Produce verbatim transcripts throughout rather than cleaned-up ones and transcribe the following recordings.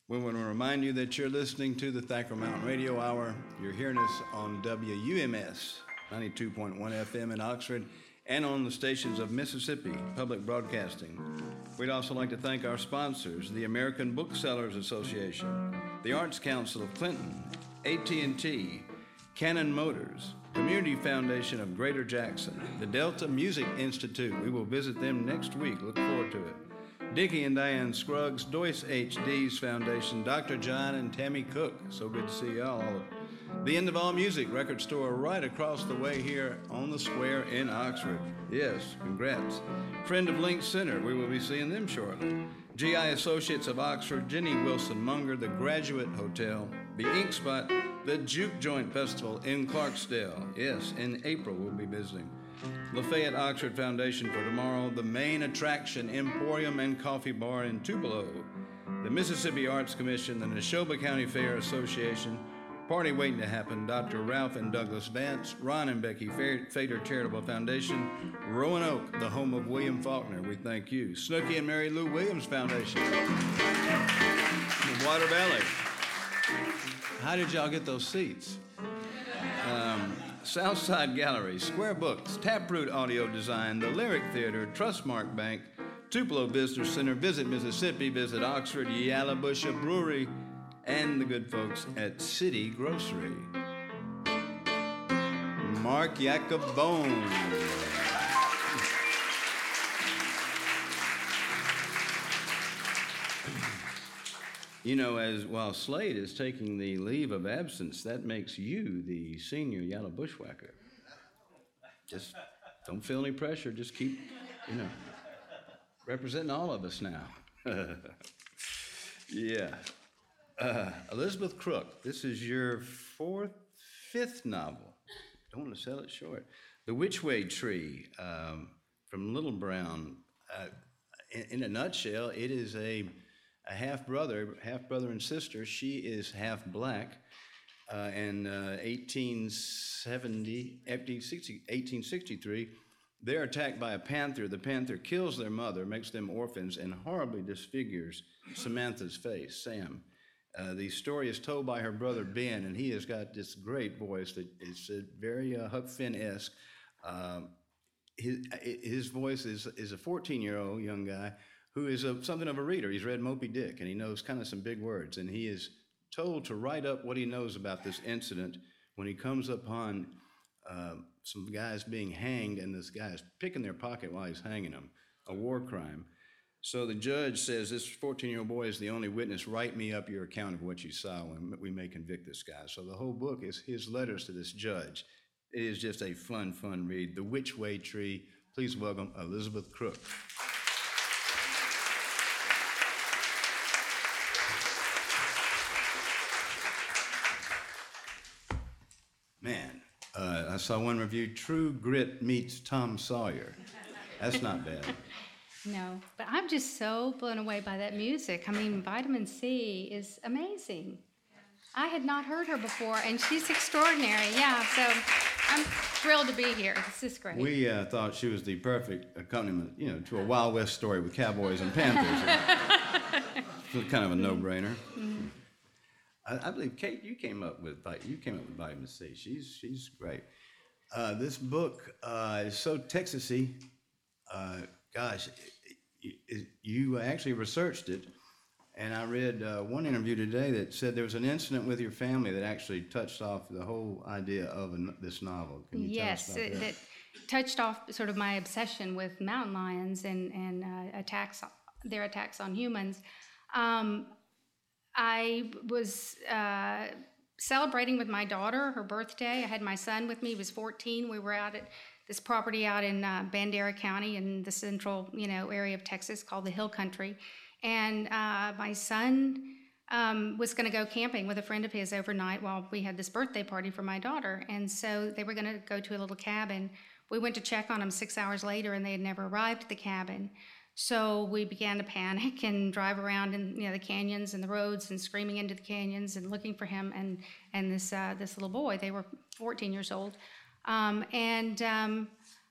We want to remind you that you're listening to the Thacker Mountain Radio Hour. You're hearing us on W U M S ninety-two point one F M in Oxford and on the stations of Mississippi Public Broadcasting. We'd also like to thank our sponsors, the American Booksellers Association, the Arts Council of Clinton, A T and T, Cannon Motors, Community Foundation of Greater Jackson, the Delta Music Institute. We will visit them next week. Look forward to it. Dickie and Diane Scruggs, Doyce H D's Foundation, Doctor John and Tammy Cook. So good to see y'all. The End of All Music record store right across the way here on the square in Oxford. Yes, congrats. Friend of Link Center, we will be seeing them shortly. G I Associates of Oxford, Jenny Wilson Munger, the Graduate Hotel, the Ink Spot, the Juke Joint Festival in Clarksdale. Yes, in April we'll be visiting. Lafayette Oxford Foundation for tomorrow, the main attraction, Emporium and Coffee Bar in Tupelo, the Mississippi Arts Commission, the Neshoba County Fair Association, party waiting to happen, Doctor Ralph and Douglas Vance, Ron and Becky Fader Charitable Foundation, Roanoke, the home of William Faulkner, we thank you, Snooky and Mary Lou Williams Foundation, the Water Valley. How did y'all get those seats? Um, Southside Gallery, Square Books, Taproot Audio Design, the Lyric Theater, Trustmark Bank, Tupelo Visitor Center, Visit Mississippi, Visit Oxford, Yallabusha Brewery, and the good folks at City Grocery. Mark Jacobone. You know, as while Slade is taking the leave of absence, that makes you the senior yellow bushwhacker. Just don't feel any pressure. Just keep, you know, representing all of us now. Yeah. Uh, Elizabeth Crook, this is your fourth, fifth novel. Don't want to sell it short. The Which-Way Tree um, from Little Brown. Uh, in, in a nutshell, it is a a half-brother, half-brother and sister. She is half black. Uh, and uh, eighteen seventy, eighteen sixty-three, they're attacked by a panther. The panther kills their mother, makes them orphans, and horribly disfigures Samantha's face, Sam. Uh, the story is told by her brother, Ben, and he has got this great voice that is uh, very uh, Huck Finn-esque. Uh, his, his voice is, is a fourteen-year-old young guy who is a, something of a reader. He's read Moby Dick, and he knows kind of some big words, and he is told to write up what he knows about this incident when he comes upon uh, some guys being hanged, and this guy is picking their pocket while he's hanging them, a war crime. So the judge says, this fourteen-year-old boy is the only witness. Write me up your account of what you saw when we may convict this guy. So the whole book is his letters to this judge. It is just a fun, fun read. The Which-Way Tree. Please welcome Elizabeth Crook. Man, uh, I saw one review, True Grit meets Tom Sawyer. That's not bad. No, but I'm just so blown away by that music. I mean, Vitamin C is amazing. I had not heard her before, and she's extraordinary. Yeah, so I'm thrilled to be here. This is great. We uh, thought she was the perfect accompaniment, you know, to a Wild West story with cowboys and panthers. It was kind of a no-brainer. Mm-hmm. I, I believe, Kate, you came up with you came up with Vitamin C. She's she's great. Uh, this book uh, is so Texasy. Uh, gosh, it, it, you actually researched it, and I read uh, one interview today that said there was an incident with your family that actually touched off the whole idea of a, this novel. Can you yes, tell us about it, that? that touched off sort of my obsession with mountain lions and and uh, attacks, their attacks on humans. Um, I was uh, celebrating with my daughter her birthday. I had my son with me. He was fourteen. We were out at this property out in uh, Bandera County in the central, you know, area of Texas called the Hill Country. And uh, my son um, was going to go camping with a friend of his overnight while we had this birthday party for my daughter. And so they were going to go to a little cabin. We went to check on them six hours later, and they had never arrived at the cabin. So we began to panic and drive around in, you know, the canyons and the roads and screaming into the canyons and looking for him and and this uh, this little boy. They were fourteen years old, um, and um,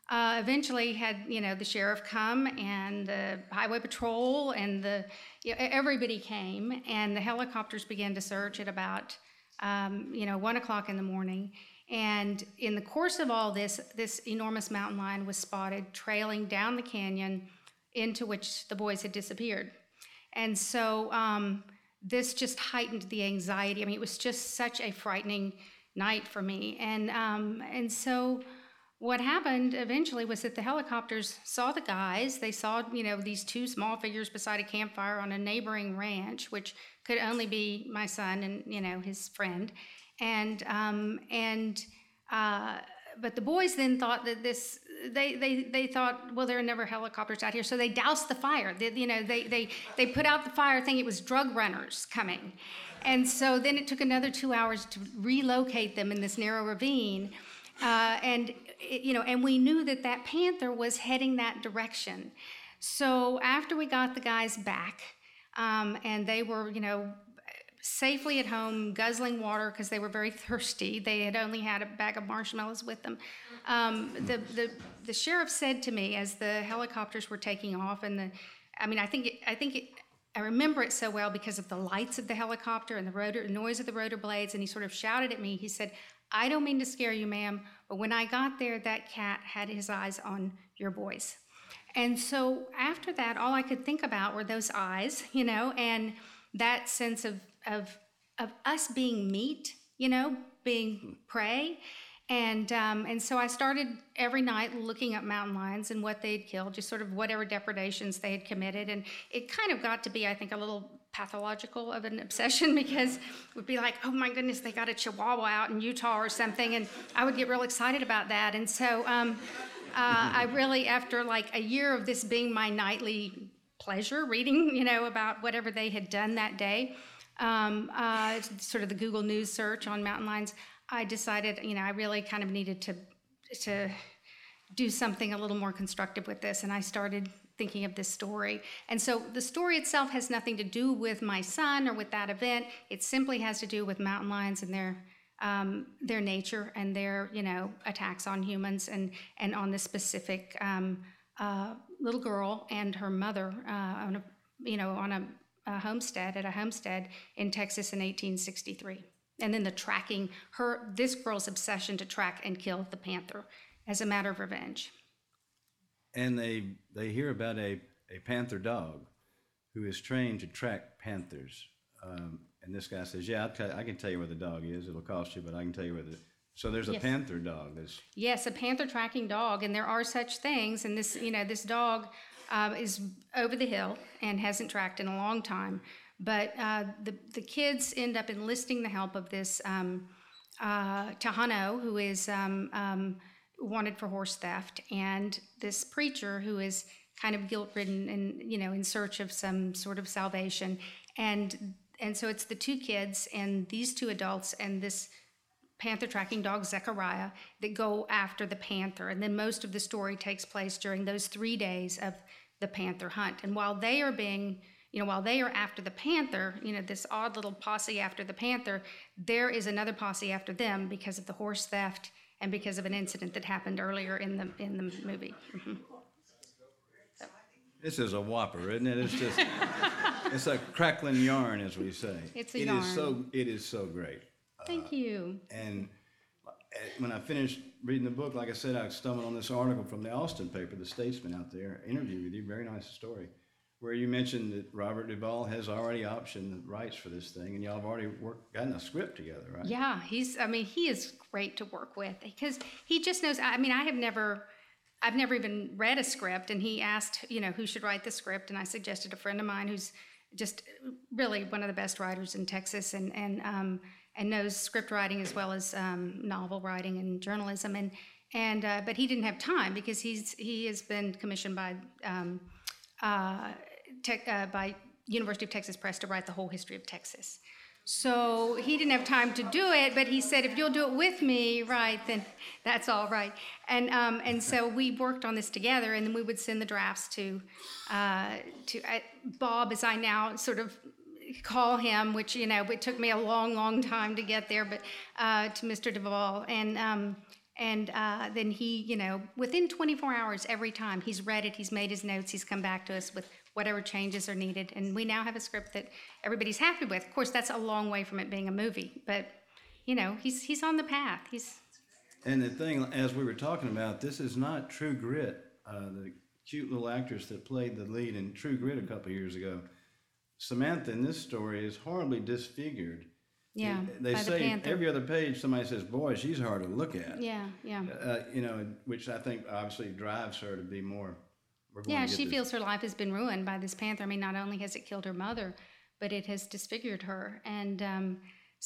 uh, eventually had, you know, the sheriff come and the highway patrol and the, you know, everybody came, and the helicopters began to search at about, um, you know, one o'clock in the morning. And in the course of all this, this enormous mountain lion was spotted trailing down the canyon into which the boys had disappeared. And so um, this just heightened the anxiety. I mean, it was just such a frightening night for me. And um, and so what happened eventually was that the helicopters saw the guys. They saw, you know, these two small figures beside a campfire on a neighboring ranch, which could only be my son and, you know, his friend. And um, and uh, but the boys then thought that this they they they thought, well, there are never helicopters out here, so they doused the fire. They, you know, they they they put out the fire, thinking it was drug runners coming, and so then it took another two hours to relocate them in this narrow ravine, uh, and it, you know, and we knew that that panther was heading that direction. So after we got the guys back, um, and they were, you know, safely at home, guzzling water because they were very thirsty. They had only had a bag of marshmallows with them. Um, the, the the sheriff said to me as the helicopters were taking off, and the, I mean, I think it, I think it, I remember it so well because of the lights of the helicopter and the rotor, the noise of the rotor blades. And he sort of shouted at me. He said, "I don't mean to scare you, ma'am, but when I got there, that cat had his eyes on your boys." And so after that, all I could think about were those eyes, you know, and that sense of of of us being meat, you know, being prey. And um, and so I started every night looking up mountain lions and what they'd killed, just sort of whatever depredations they had committed. And it kind of got to be, I think, a little pathological of an obsession, because it would be like, oh my goodness, they got a Chihuahua out in Utah or something. And I would get real excited about that. And so um, uh, I really, after like a year of this being my nightly pleasure, reading, you know, about whatever they had done that day, Um, uh, sort of the Google News search on mountain lions, I decided, you know, I really kind of needed to to do something a little more constructive with this, and I started thinking of this story. And so the story itself has nothing to do with my son or with that event. It simply has to do with mountain lions and their um, their nature and their, you know, attacks on humans, and and on this specific um, uh, little girl and her mother uh, on a, you know, on a A homestead at a homestead in Texas in eighteen sixty-three, and then the tracking her this girl's obsession to track and kill the panther as a matter of revenge. And they they hear about a, a panther dog who is trained to track panthers. Um, and this guy says, "Yeah, I'll tell, I can tell you where the dog is. It'll cost you, but I can tell you where the." So there's a yes. panther dog. That's yes, a panther tracking dog, and there are such things. And this, you know, this dog. Uh, is over the hill and hasn't tracked in a long time. But uh, the, the kids end up enlisting the help of this um, uh, Tahano, who is um, um, wanted for horse theft, and this preacher who is kind of guilt-ridden and, you know, in search of some sort of salvation. And, and so it's the two kids and these two adults and this panther tracking dog, Zechariah, that go after the panther. And then most of the story takes place during those three days of the panther hunt. And while they are being, you know, while they are after the panther, you know, this odd little posse after the panther, there is another posse after them because of the horse theft and because of an incident that happened earlier in the in the movie. Mm-hmm. So. This is a whopper, isn't it? It's just, it's a crackling yarn, as we say. It's a it yarn. Is so, it is so great. Thank uh, you. And when I finished reading the book, like I said, I stumbled on this article from the Austin paper, the Statesman out there, interview with you, very nice story, where you mentioned that Robert Duvall has already optioned the rights for this thing, and y'all have already worked, gotten a script together, right? Yeah, he's, I mean, he is great to work with because he just knows, I mean, I have never, I've never even read a script, and he asked, you know, who should write the script, and I suggested a friend of mine who's just really one of the best writers in Texas, and, and, um, and knows script writing as well as um, novel writing and journalism, and and uh, but he didn't have time because he's he has been commissioned by um, uh, tech, uh, by University of Texas Press to write the whole history of Texas. So he didn't have time to do it, but he said, if you'll do it with me, right, then that's all right. And um, and so we worked on this together, and then we would send the drafts to uh, to uh, Bob, as I now sort of call him, which, you know, it took me a long, long time to get there, but uh, to Mister Duvall. And um, And uh, then he, you know, within twenty-four hours, every time, he's read it, he's made his notes, he's come back to us with whatever changes are needed. And we now have a script that everybody's happy with. Of course, that's a long way from it being a movie, but, you know, he's he's on the path. He's. And the thing, as we were talking about, this is not True Grit. Uh, the cute little actress that played the lead in True Grit a couple of years ago, Samantha in this story is horribly disfigured. Yeah, they by say the Panther. Every other page somebody says, boy, she's hard to look at. Yeah, yeah. Uh, you know, which I think obviously drives her to be more. We're going Yeah, to get she this. feels her life has been ruined by this panther. I mean, not only has it killed her mother, but it has disfigured her. And um,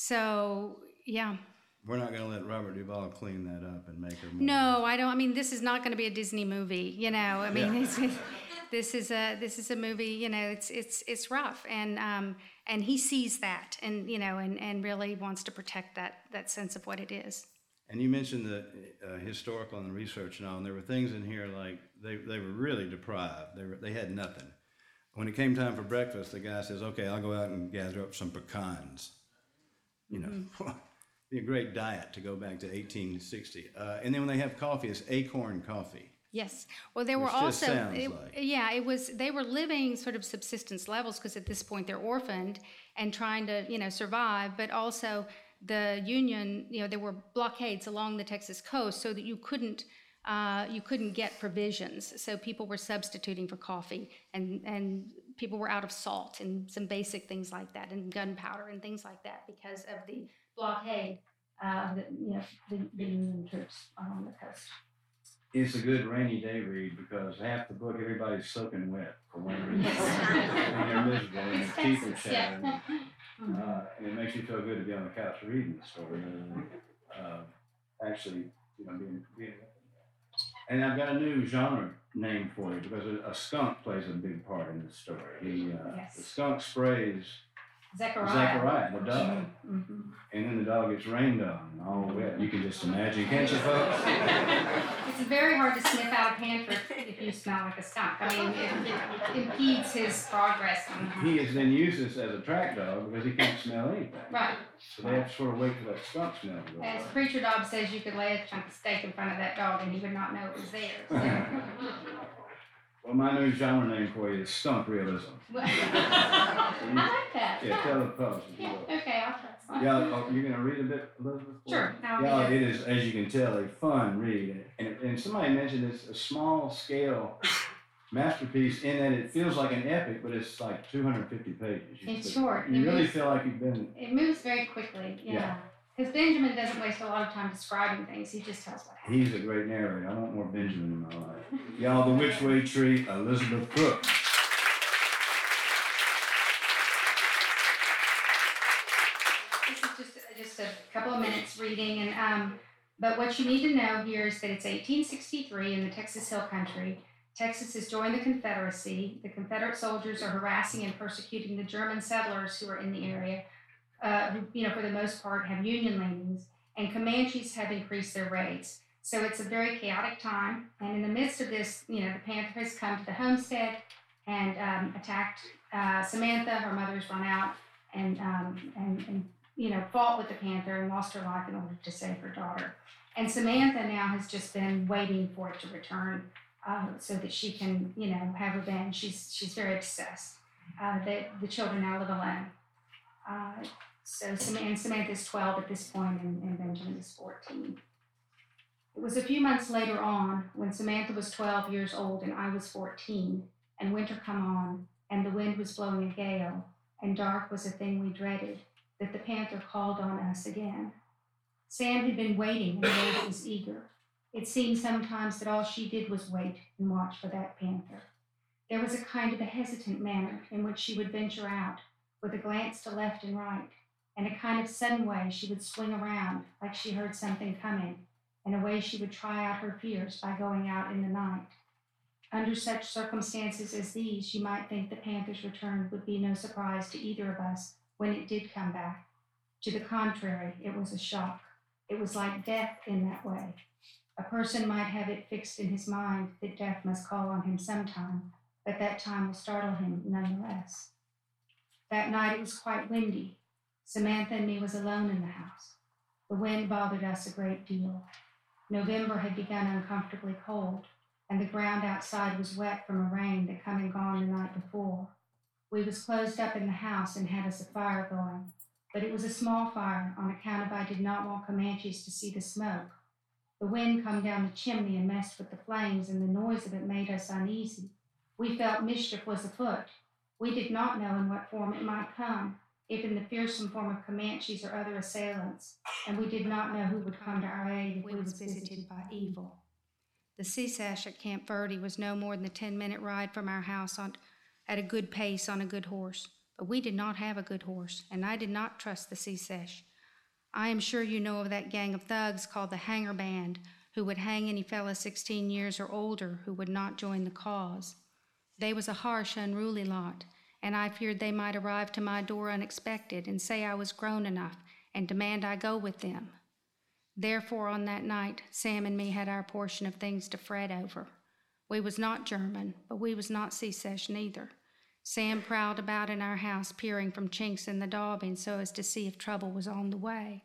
so, yeah. We're not going to let Robert Duvall clean that up and make her more. No, I don't. I mean, this is not going to be a Disney movie. You know, I mean, Yeah. it's, it's, this is a this is a movie. You know, it's it's it's rough, and um, and he sees that, and you know, and, and really wants to protect that that sense of what it is. And you mentioned the uh, historical and the research and all, and there were things in here like they, they were really deprived. They were, they had nothing. When it came time for breakfast, the guy says, "Okay, I'll go out and gather up some pecans." You know, mm-hmm. Be a great diet to go back to eighteen sixty. Uh, and then when they have coffee, it's acorn coffee. Yes. Well, there were Which just also, sounds it, like- yeah, it was, they were living sort of subsistence levels because at this point they're orphaned and trying to, you know, survive, but also the Union, you know, there were blockades along the Texas coast so that you couldn't, uh, you couldn't get provisions. So people were substituting for coffee, and, and people were out of salt and some basic things like that, and gunpowder and things like that because of the blockade uh, that, you know, the, the Union troops along the coast. It's a good rainy day read because half the book everybody's soaking wet for one reason. And they're miserable and their teeth are chattering. Uh, and it makes you feel good to be on the couch reading the story. Uh, actually, you know, being, being. And I've got a new genre name for you because a, a skunk plays a big part in the story. He, uh, Yes. The skunk sprays Zechariah. Zechariah, the dog. Mm-hmm. And then the dog gets rained on and all wet. You can just imagine, can't you, folks? It's very hard to sniff out a panther if you smell like a skunk. I mean, it, it impedes his progress. On He is then used this as a track dog because he can't smell anything. Right. So they have to sort of wait for that skunk smell to go As away. Preacher Dog says, you could lay a chunk of steak in front of that dog and he would not know it was there. So. Well, my new genre name for you is skunk realism. I like that. Yeah, tell the folks. if you Yeah, will. okay, I'll try some. Yeah, oh, you're gonna read a bit, Elizabeth? Sure. I'll Yeah, read it it. is, as you can tell, a fun read. And, and somebody mentioned it's a small scale masterpiece in that it feels like an epic, but it's like two hundred fifty pages. You- It's short. You It really moves- feel like you've been, It moves very quickly, Yeah. yeah. Because Benjamin doesn't waste a lot of time describing things. He just tells what happened. he's a great narrator. I want more Benjamin in my life. Y'all, The Which Way Tree, Elizabeth Cook. This is just, just a couple of minutes reading, and um, but what you need to know here is that it's eighteen sixty-three in the Texas Hill Country. Texas has joined the Confederacy. The Confederate soldiers are harassing and persecuting the German settlers who are in the area, uh, who, you know, for the most part, have Union leanings, and Comanches have increased their raids. So it's a very chaotic time, and in the midst of this, you know, the Panther has come to the homestead and um, attacked uh, Samantha. Her mother's run out and, um, and and you know fought with the Panther and lost her life in order to save her daughter. And Samantha now has just been waiting for it to return uh, so that she can, you know, have revenge. She's she's very obsessed uh, that the children now live alone. Uh, so Sam- and Samantha's twelve at this point, and, and Benjamin is fourteen. It was a few months later on, when Samantha was twelve years old and I was fourteen, and winter come on, and the wind was blowing a gale, and dark was a thing we dreaded, that the Panther called on us again. Sam had been waiting, and Rose was eager. It seemed sometimes that all she did was wait and watch for that Panther. There was a kind of a hesitant manner in which she would venture out, with a glance to left and right, and a kind of sudden way she would swing around like she heard something coming, and a way she would try out her fears by going out in the night. Under such circumstances as these, you might think the Panther's return would be no surprise to either of us when it did come back. To the contrary, it was a shock. It was like death in that way. A person might have it fixed in his mind that death must call on him sometime, but that time will startle him nonetheless. That night it was quite windy. Samantha and me was alone in the house. The wind bothered us a great deal. November had begun uncomfortably cold, and the ground outside was wet from a rain that come and gone the night before. We was closed up in the house and had us a fire going, but it was a small fire on account of I did not want Comanches to see the smoke. The wind come down the chimney and messed with the flames, and the noise of it made us uneasy. We felt mischief was afoot. We did not know in what form it might come, if in the fearsome form of Comanches or other assailants, and we did not know who would come to our aid if we was visited by evil. The Secesh at Camp Verde was no more than a ten-minute ride from our house on, at a good pace on a good horse, but we did not have a good horse, and I did not trust the Secesh. I am sure you know of that gang of thugs called the Hanger Band, who would hang any fella sixteen years or older who would not join the cause. They was a harsh, unruly lot, and I feared they might arrive to my door unexpected and say I was grown enough and demand I go with them. Therefore, on that night, Sam and me had our portion of things to fret over. We was not German, but we was not Secesh neither. Sam prowled about in our house, peering from chinks in the daubing so as to see if trouble was on the way.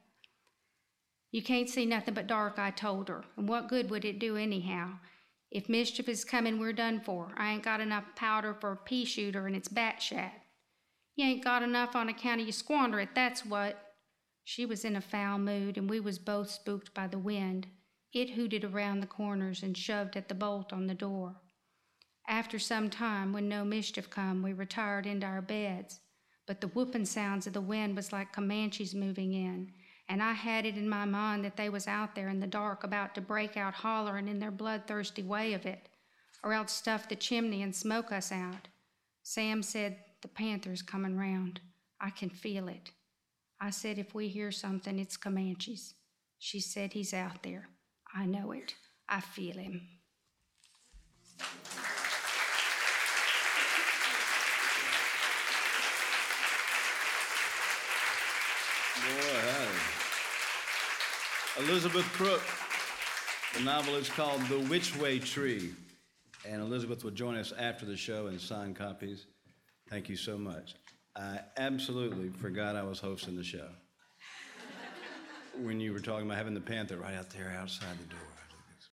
You can't see nothing but dark, I told her, and what good would it do anyhow? If mischief is coming, we're done for. I ain't got enough powder for a pea shooter, and it's bat-shat. You ain't got enough on account of you squander it, that's what. She was in a foul mood, and we was both spooked by the wind. It hooted around the corners and shoved at the bolt on the door. After some time, when no mischief come, we retired into our beds. But the whooping sounds of the wind was like Comanches moving in, and I had it in my mind that they was out there in the dark about to break out hollering in their bloodthirsty way of it, or else stuff the chimney and smoke us out. Sam said, the panther's coming round. I can feel it. I said, if we hear something, it's Comanches. She said, he's out there. I know it. I feel him. Boy, howdy. Elizabeth Crook. The novel is called The Which Way Tree, and Elizabeth will join us after the show and sign copies. Thank you so much. I absolutely forgot I was hosting the show when you were talking about having the panther right out there outside the door.